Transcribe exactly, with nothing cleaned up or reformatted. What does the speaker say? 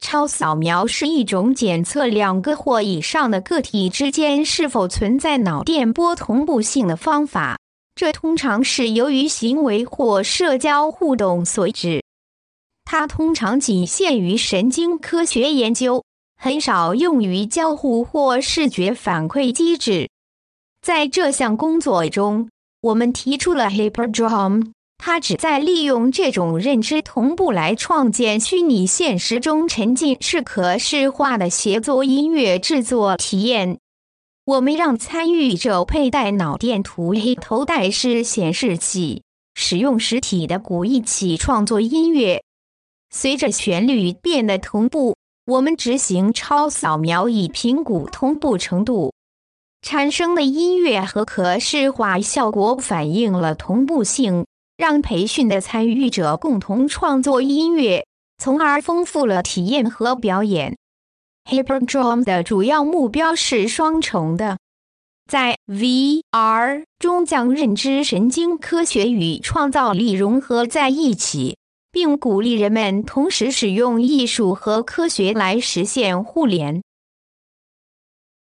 超扫描是一种检测两个或以上的个体之间是否存在脑电波同步性的方法，这通常是由于行为或社交互动所致。它通常仅限于神经科学研究，很少用于交互或视觉反馈机制。在这项工作中，我们提出了 Hyperdrum， 它旨在利用这种认知同步来创建虚拟现实中沉浸式可视化的协作音乐制作体验。我们让参与者佩戴脑电图头戴式显示器，使用实体的鼓一起创作音乐。随着旋律变得同步，我们执行超扫描以评估同步程度。产生的音乐和可视化效果反映了同步性，让培训的参与者共同创作音乐，从而丰富了体验和表演。Hyperdrum 的主要目标是双重的，在 V R 中将认知神经科学与创造力融合在一起，并鼓励人们同时使用艺术和科学来实现互联。